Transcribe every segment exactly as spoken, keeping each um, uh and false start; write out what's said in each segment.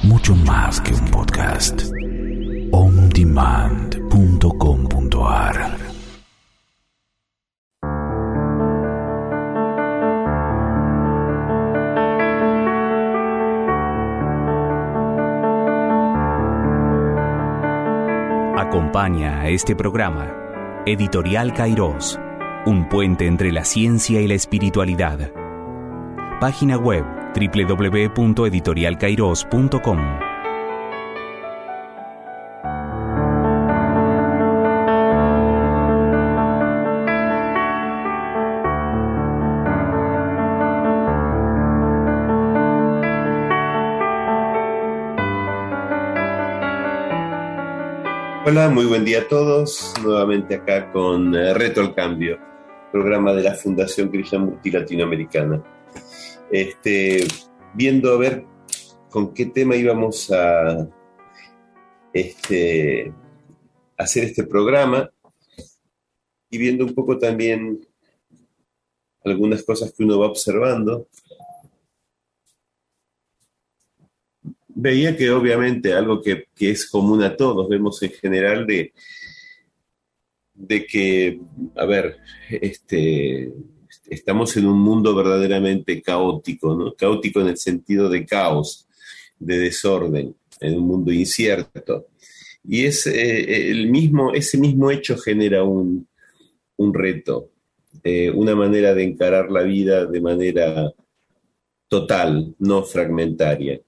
mucho más que un podcast. on demand punto com punto a r Acompaña a este programa Editorial Kairos, un puente entre la ciencia y la espiritualidad. Página web doble u doble u doble u punto editorial kairos punto com. Hola, muy buen día a todos. Nuevamente acá con eh, Reto al Cambio, programa de la Fundación Krishnamurti Latinoamericana. Este, viendo a ver con qué tema íbamos a este, hacer este programa y viendo un poco también algunas cosas que uno va observando, veía que obviamente algo que, que es común a todos, vemos en general de, de que, a ver, este, estamos en un mundo verdaderamente caótico, ¿no? Caótico en el sentido de caos, de desorden, en un mundo incierto. Y es, eh, el mismo, ese mismo hecho genera un, un reto, eh, una manera de encarar la vida de manera total, no fragmentaria.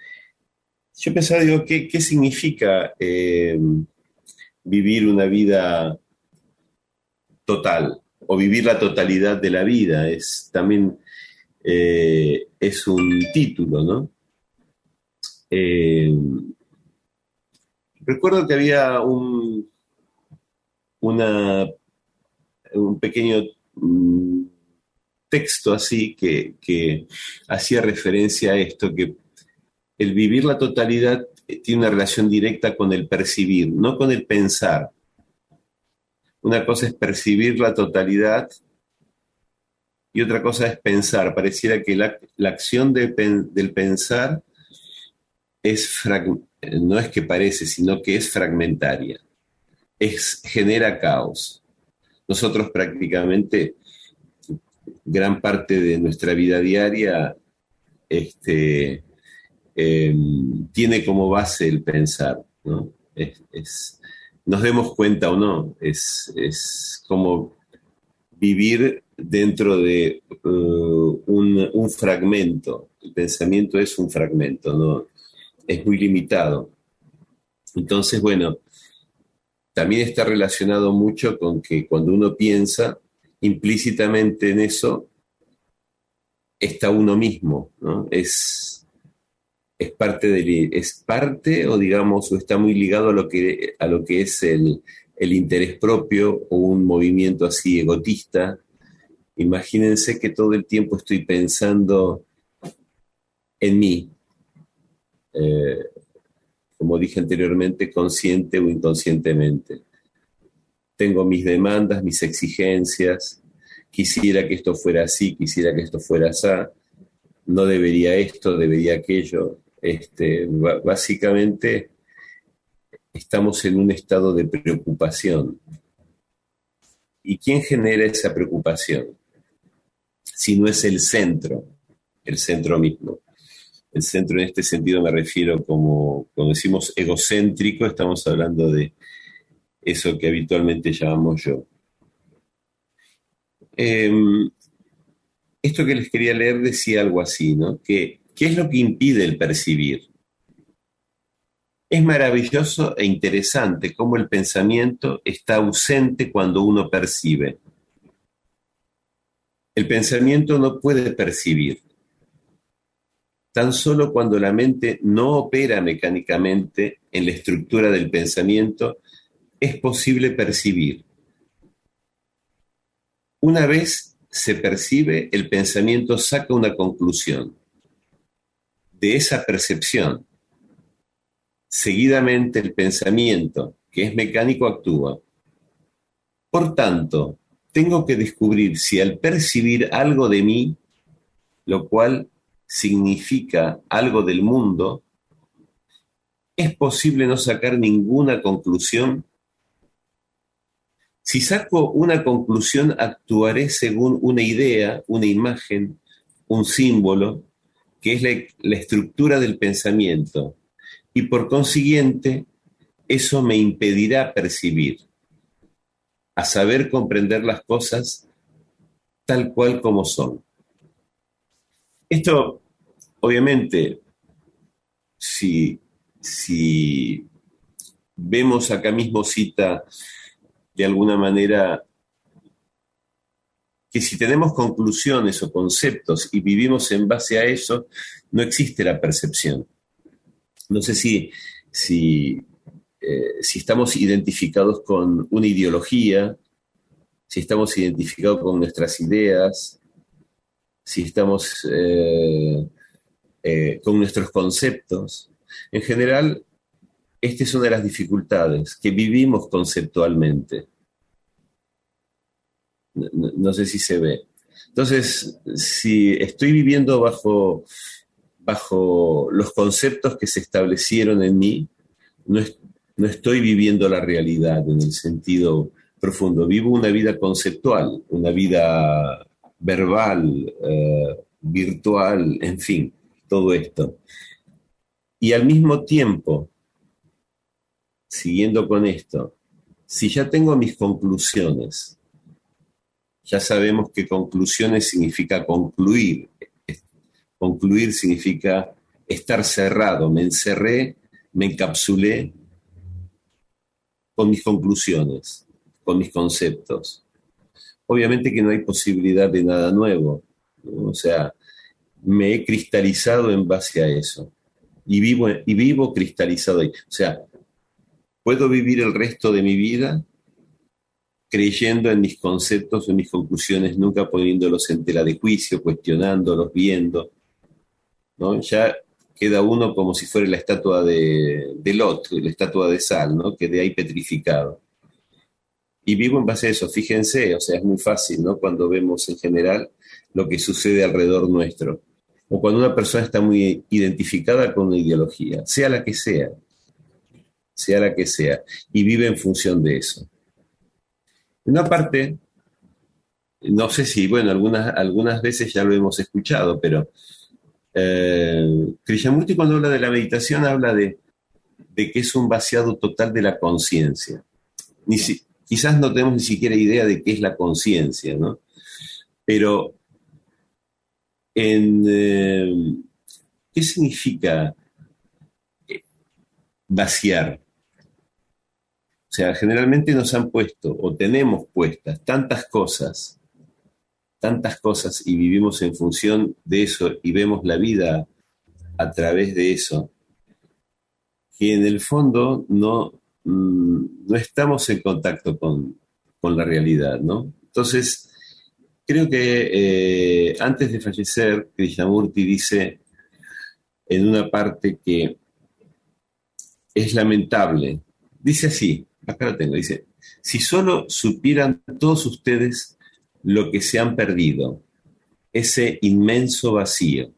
Yo pensaba, digo, ¿qué, qué significa eh, vivir una vida total o vivir la totalidad de la vida? Es también eh, es un título, ¿no? Eh, recuerdo que había un, una, un pequeño um, texto así que, que hacía referencia a esto, que el vivir la totalidad tiene una relación directa con el percibir, no con el pensar. Una cosa es percibir la totalidad y otra cosa es pensar. Pareciera que la, la acción de pen, del pensar es frag, no es que parece, sino que es fragmentaria. Es, genera caos. Nosotros prácticamente gran parte de nuestra vida diaria este, Eh, tiene como base el pensar, ¿no? Es, es, nos demos cuenta o no, es, es como vivir dentro de uh, un, un fragmento. El pensamiento es un fragmento, ¿no? Es muy limitado. Entonces, bueno, también está relacionado mucho con que cuando uno piensa, implícitamente en eso está uno mismo, ¿no? Es Es parte, de, es parte o digamos, o está muy ligado a lo que, a lo que es el, el interés propio o un movimiento así egotista. Imagínense que todo el tiempo estoy pensando en mí, eh, como dije anteriormente, consciente o inconscientemente. Tengo mis demandas, mis exigencias, quisiera que esto fuera así, quisiera que esto fuera así, no debería esto, debería aquello. Este, básicamente estamos en un estado de preocupación. ¿Y quién genera esa preocupación? Si no es el centro, el centro mismo. El centro en este sentido me refiero como, cuando decimos egocéntrico, estamos hablando de eso que habitualmente llamamos yo. Eh, esto que les quería leer decía algo así, ¿no? Que ¿qué es lo que impide el percibir? Es maravilloso e interesante cómo el pensamiento está ausente cuando uno percibe. El pensamiento no puede percibir. Tan solo cuando la mente no opera mecánicamente en la estructura del pensamiento es posible percibir. Una vez se percibe, el pensamiento saca una conclusión. De esa percepción, seguidamente el pensamiento, que es mecánico, actúa. Por tanto, tengo que descubrir si al percibir algo de mí, lo cual significa algo del mundo, ¿Es posible no sacar ninguna conclusión? Si saco una conclusión, actuaré según una idea, una imagen, un símbolo, que es la, la estructura del pensamiento, y por consiguiente, eso me impedirá percibir, a saber comprender las cosas tal cual como son. Esto, obviamente, si, si vemos acá mismo cita de alguna manera que si tenemos conclusiones o conceptos y vivimos en base a eso, no existe la percepción. No sé si, si, eh, si estamos identificados con una ideología, si estamos identificados con nuestras ideas, si estamos eh, eh, con nuestros conceptos. En general, esta es una de las dificultades, que vivimos conceptualmente. No, no, no sé si se ve. Entonces, si estoy viviendo bajo, bajo los conceptos que se establecieron en mí, no, es, no estoy viviendo la realidad en el sentido profundo. Vivo una vida conceptual, una vida verbal, eh, virtual, en fin, todo esto. Y al mismo tiempo, siguiendo con esto, si ya tengo mis conclusiones, ya sabemos que conclusiones significa concluir. Concluir significa estar cerrado. Me encerré, me encapsulé con mis conclusiones, con mis conceptos. Obviamente que no hay posibilidad de nada nuevo, ¿no? O sea, me he cristalizado en base a eso. Y vivo, y vivo cristalizado ahí. O sea, puedo vivir el resto de mi vida creyendo en mis conceptos, en mis conclusiones, nunca poniéndolos en tela de juicio, cuestionándolos, viendo, ¿no? Ya queda uno como si fuera la estatua de, de Lot, la estatua de sal, ¿no? Quedé ahí petrificado. Y vivo en base a eso, fíjense, o sea, es muy fácil, ¿no? Cuando vemos en general lo que sucede alrededor nuestro. O cuando una persona está muy identificada con una ideología, sea la que sea, sea la que sea, y vive en función de eso. Una parte, no sé si, bueno, algunas, algunas veces ya lo hemos escuchado, pero eh, Krishnamurti cuando habla de la meditación habla de, de que es un vaciado total de la conciencia. Ni si, quizás no tenemos ni siquiera idea de qué es la conciencia, ¿no? Pero, en, eh, ¿qué significa vaciar? O sea, generalmente nos han puesto o tenemos puestas tantas cosas, tantas cosas y vivimos en función de eso y vemos la vida a través de eso, que en el fondo no, no estamos en contacto con, con la realidad, ¿no? Entonces, creo que eh, antes de fallecer, Krishnamurti dice en una parte que es lamentable, dice así, acá lo tengo, dice, si solo supieran todos ustedes lo que se han perdido, ese inmenso vacío.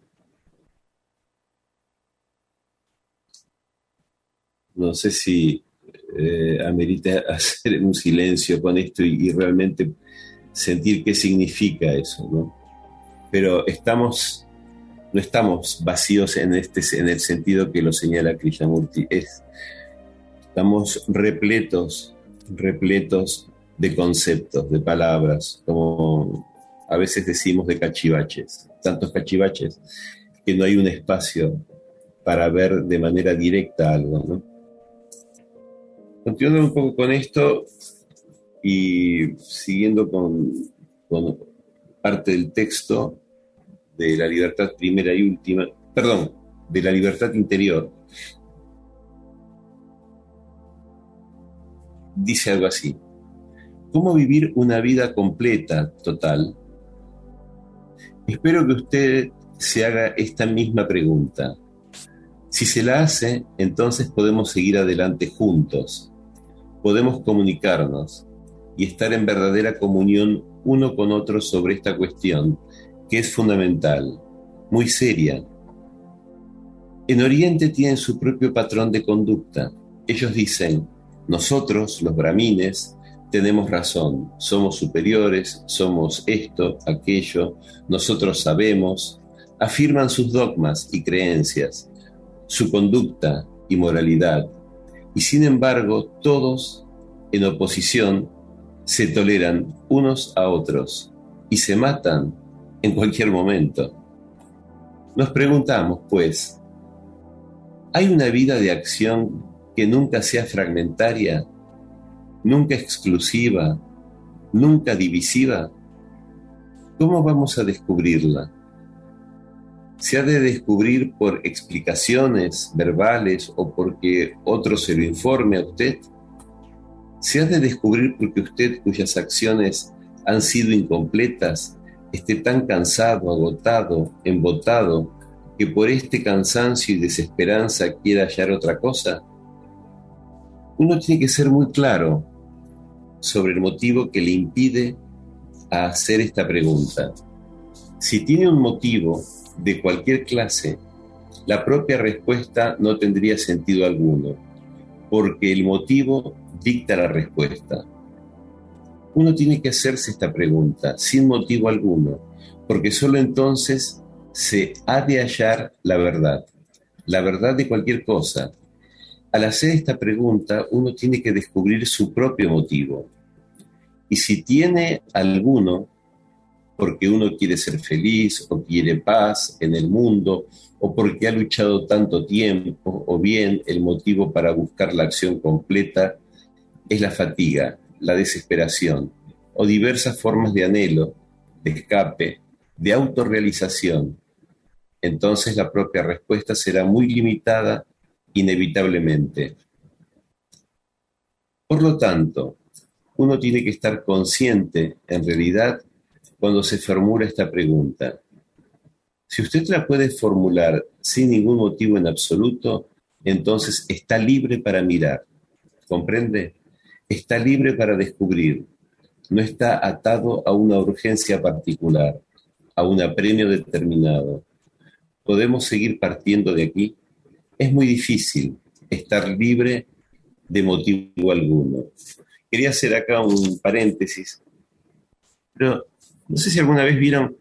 No sé si eh, amerita hacer un silencio con esto y, y realmente sentir qué significa eso, ¿no? Pero estamos, no estamos vacíos en, este, en el sentido que lo señala Krishnamurti, es, estamos repletos, repletos de conceptos, de palabras, como a veces decimos de cachivaches, tantos cachivaches que no hay un espacio para ver de manera directa algo, ¿no? Continuando un poco con esto y siguiendo con, con parte del texto de la libertad primera y última, perdón, de la libertad interior, dice algo así: ¿cómo vivir una vida completa, total? Espero que usted se haga esta misma pregunta. Si se la hace, entonces podemos seguir adelante juntos, podemos comunicarnos y estar en verdadera comunión uno con otro sobre esta cuestión, que es fundamental, muy seria, En Oriente tienen su propio patrón de conducta. Ellos dicen, nosotros, los brahmines, tenemos razón, somos superiores, somos esto, aquello, nosotros sabemos, afirman sus dogmas y creencias, su conducta y moralidad, y sin embargo todos, en oposición, se toleran unos a otros y se matan en cualquier momento. Nos preguntamos, pues, ¿hay una vida de acción que nunca sea fragmentaria, nunca exclusiva, nunca divisiva? ¿Cómo vamos a descubrirla? ¿Se ha de descubrir por explicaciones verbales o porque otro se lo informe a usted? ¿Se ha de descubrir porque usted, cuyas acciones han sido incompletas, esté tan cansado, agotado, embotado, que por este cansancio y desesperanza quiera hallar otra cosa? Uno tiene que ser muy claro sobre el motivo que le impide a hacer esta pregunta. Si tiene un motivo de cualquier clase, la propia respuesta no tendría sentido alguno, porque el motivo dicta la respuesta. Uno tiene que hacerse esta pregunta sin motivo alguno, porque solo entonces se ha de hallar la verdad, la verdad de cualquier cosa. Al hacer esta pregunta, uno tiene que descubrir su propio motivo. Y si tiene alguno, porque uno quiere ser feliz o quiere paz en el mundo, o porque ha luchado tanto tiempo, o bien el motivo para buscar la acción completa es la fatiga, la desesperación, o diversas formas de anhelo, de escape, de autorrealización, entonces la propia respuesta será muy limitada inevitablemente. Por lo tanto, uno tiene que estar consciente, en realidad, cuando se formula esta pregunta. Si usted la puede formular sin ningún motivo en absoluto, entonces está libre para mirar. ¿Comprende? Está libre para descubrir. No está atado a una urgencia particular, a un apremio determinado. ¿Podemos seguir partiendo de aquí? Es muy difícil estar libre de motivo alguno. Quería hacer acá un paréntesis, pero no sé si alguna vez vieron,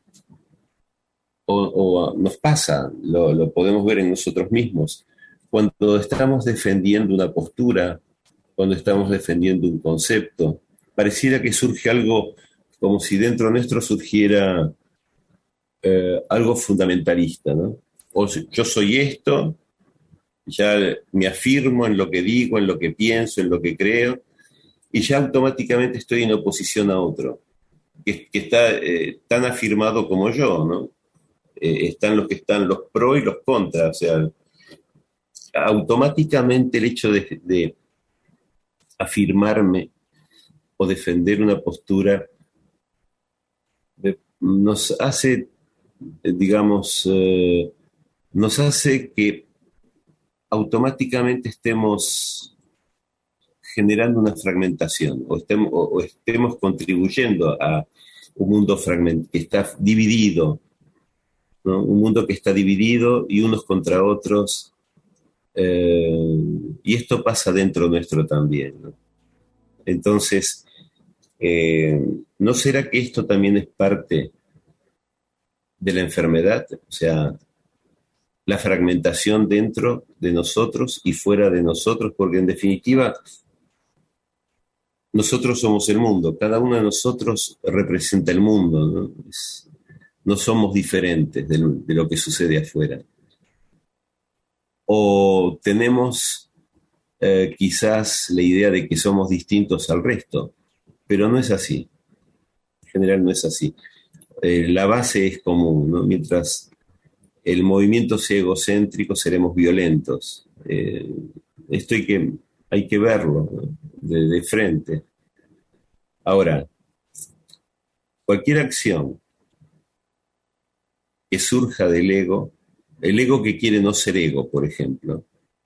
o, o nos pasa, lo, lo podemos ver en nosotros mismos, cuando estamos defendiendo una postura, cuando estamos defendiendo un concepto, pareciera que surge algo como si dentro nuestro surgiera eh, algo fundamentalista, ¿no? O yo soy esto, ya me afirmo en lo que digo, en lo que pienso, en lo que creo, y ya automáticamente estoy en oposición a otro, que, que está eh, tan afirmado como yo, ¿no? Eh, están los que están los pro y los contra, o sea, automáticamente el hecho de, de afirmarme o defender una postura eh, nos hace, eh, digamos, eh, nos hace que automáticamente estemos generando una fragmentación o estemos, o, o estemos contribuyendo a un mundo fragment- que está dividido, ¿no? Un mundo que está dividido y unos contra otros, eh, y esto pasa dentro nuestro también, ¿no? Entonces, eh, ¿no será que esto también es parte de la enfermedad? O sea, la fragmentación dentro de nosotros y fuera de nosotros, porque en definitiva nosotros somos el mundo, cada uno de nosotros representa el mundo, ¿no? Es, no somos diferentes de lo, de lo que sucede afuera. O tenemos eh, quizás la idea de que somos distintos al resto, pero no es así. En general no es así. Eh, la base es común, ¿no? Mientras el movimiento sea egocéntrico, seremos violentos. Eh, esto hay que, hay que verlo, ¿no? de, de frente. Ahora, cualquier acción que surja del ego, el ego que quiere no ser ego, por ejemplo,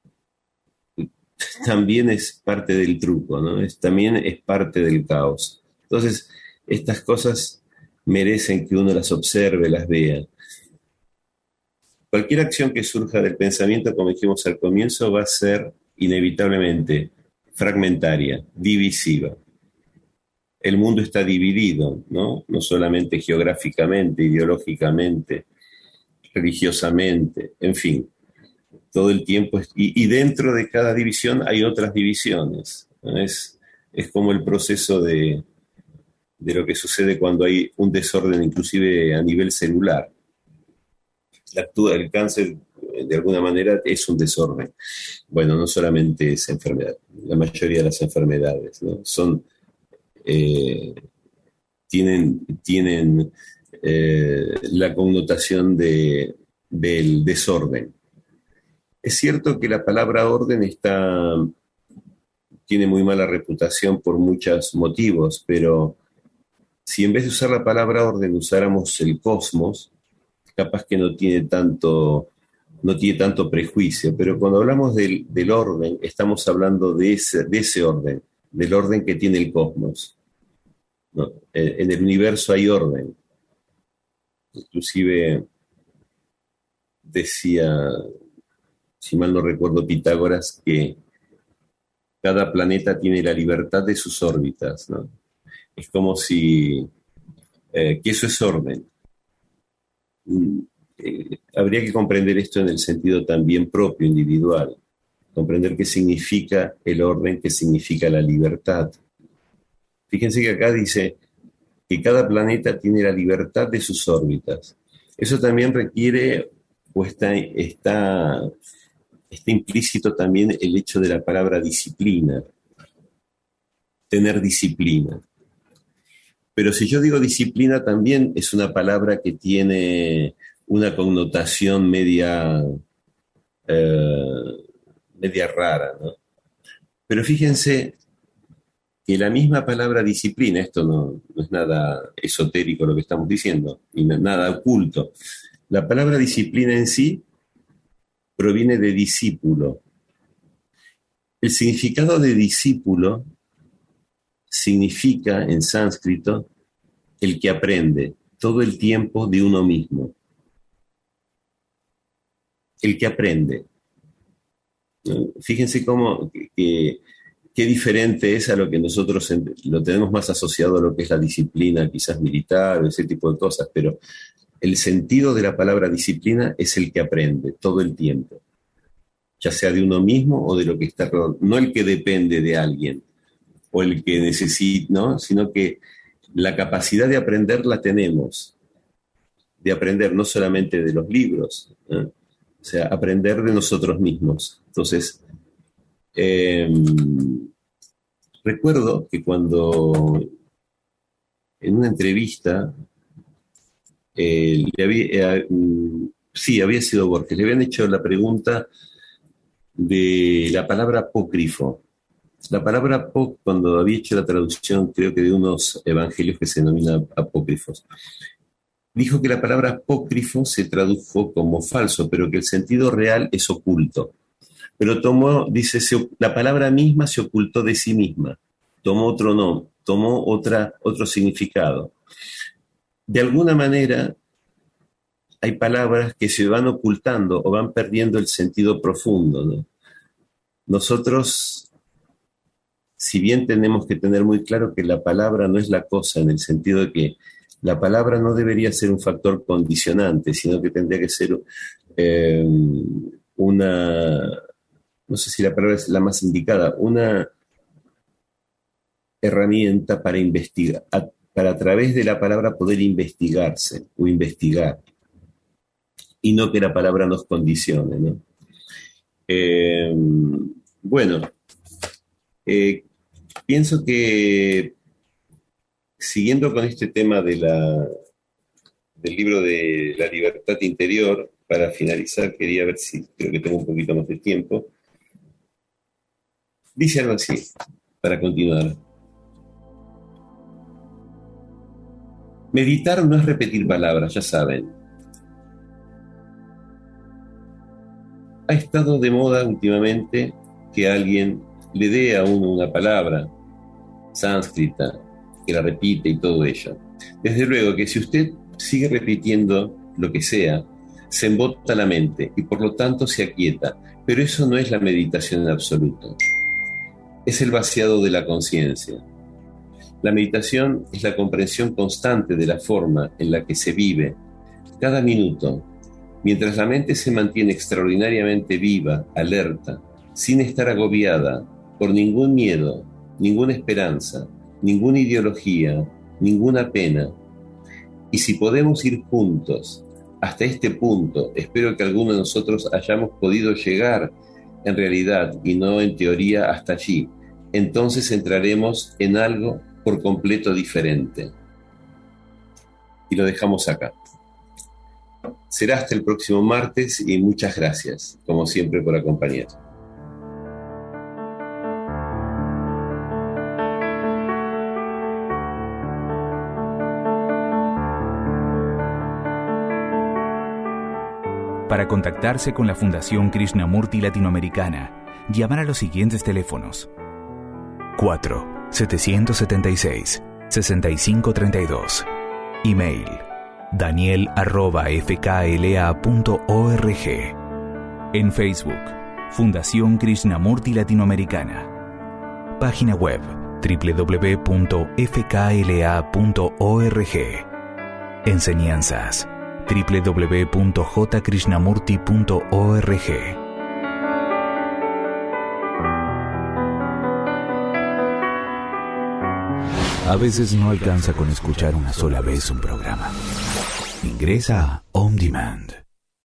también es parte del truco, ¿no? Es, también es parte del caos. Entonces, estas cosas merecen que uno las observe, las vea. cualquier acción que surja del pensamiento, como dijimos al comienzo, va a ser inevitablemente fragmentaria, divisiva. El mundo está dividido, ¿no? No solamente geográficamente, ideológicamente, religiosamente, en fin, todo el tiempo. Es, y, y dentro de cada división hay otras divisiones, ¿no? Es, es como el proceso de, de lo que sucede cuando hay un desorden, inclusive a nivel celular. La, el cáncer, de alguna manera, es un desorden. Bueno, no solamente es enfermedad, la mayoría de las enfermedades, ¿no? Son... Eh, tienen, tienen eh, la connotación de, del desorden. Es cierto que la palabra orden está, tiene muy mala reputación por muchos motivos, pero si en vez de usar la palabra orden usáramos el cosmos, capaz que no tiene tanto, no tiene tanto prejuicio, pero cuando hablamos del, del orden, estamos hablando de ese, de ese orden, del orden que tiene el cosmos. ¿No? En el universo hay orden. Inclusive decía, si mal no recuerdo, Pitágoras, que cada planeta tiene la libertad de sus órbitas, ¿no? Es como si, eh, que eso es orden. Mm, eh, habría que comprender esto en el sentido también propio, individual. Comprender qué significa el orden, qué significa la libertad. Fíjense que acá dice que cada planeta tiene la libertad de sus órbitas. Eso también requiere, o está, está, está implícito también el hecho de la palabra disciplina, tener disciplina. Pero si yo digo disciplina, también es una palabra que tiene una connotación media, eh, media rara, ¿no? Pero fíjense que la misma palabra disciplina, esto no, no es nada esotérico lo que estamos diciendo, y no, nada oculto. La palabra disciplina en sí proviene de discípulo. El significado de discípulo significa en sánscrito el que aprende todo el tiempo de uno mismo. El que aprende. Fíjense cómo que, qué diferente es a lo que nosotros lo tenemos más asociado a lo que es la disciplina, quizás militar o ese tipo de cosas, pero el sentido de la palabra disciplina es el que aprende todo el tiempo, ya sea de uno mismo o de lo que está alrededor, no el que depende de alguien o el que necesita, ¿no? Sino que la capacidad de aprender la tenemos, de aprender no solamente de los libros, ¿eh? O sea, aprender de nosotros mismos. Entonces, eh, recuerdo que cuando en una entrevista, eh, le había, eh, sí, había sido Borges, le habían hecho la pregunta de la palabra apócrifo. La palabra apócrifo, cuando había hecho la traducción, creo que de unos evangelios que se denominan apócrifos, dijo que la palabra apócrifo se tradujo como falso, pero que el sentido real es oculto. Pero tomó, dice, se, la palabra misma se ocultó de sí misma, tomó otro nombre, tomó otra, otro significado. De alguna manera, hay palabras que se van ocultando o van perdiendo el sentido profundo, ¿no? Nosotros, si bien tenemos que tener muy claro que la palabra no es la cosa, en el sentido de que la palabra no debería ser un factor condicionante, sino que tendría que ser eh, una, no sé si la palabra es la más indicada, una herramienta para investigar, a, para a través de la palabra poder investigarse o investigar, y no que la palabra nos condicione, ¿no? Eh, bueno, eh, pienso que siguiendo con este tema de la, del libro de La libertad interior, para finalizar, quería ver si creo que tengo un poquito más de tiempo. Dice algo así, para continuar. Meditar no es repetir palabras, ya saben. Ha estado de moda últimamente que alguien le dé a uno una palabra sánscrita, que la repite y todo ello. Desde luego que si usted sigue repitiendo lo que sea, se embota la mente y por lo tanto se aquieta, pero eso no es la meditación en absoluto. Es el vaciado de la conciencia. La meditación es la comprensión constante de la forma en la que se vive cada minuto, mientras la mente se mantiene extraordinariamente viva, alerta, sin estar agobiada por ningún miedo, ninguna esperanza, ninguna ideología, ninguna pena. Y si podemos ir juntos hasta este punto, espero que algunos de nosotros hayamos podido llegar en realidad y no en teoría hasta allí, entonces entraremos en algo por completo diferente. Y lo dejamos acá. Será hasta el próximo martes y muchas gracias, como siempre, por acompañar. Para contactarse con la Fundación Krishnamurti Latinoamericana, llamar a los siguientes teléfonos: cuatro siete siete seis, seis cinco tres dos. Email: daniel arroba f k l a punto org. En Facebook: Fundación Krishnamurti Latinoamericana. Página web: doble u doble u doble u punto f k l a punto org. Enseñanzas: doble u doble u doble u punto j krishnamurti punto org. A veces no alcanza con escuchar una sola vez un programa. Ingresa a On Demand.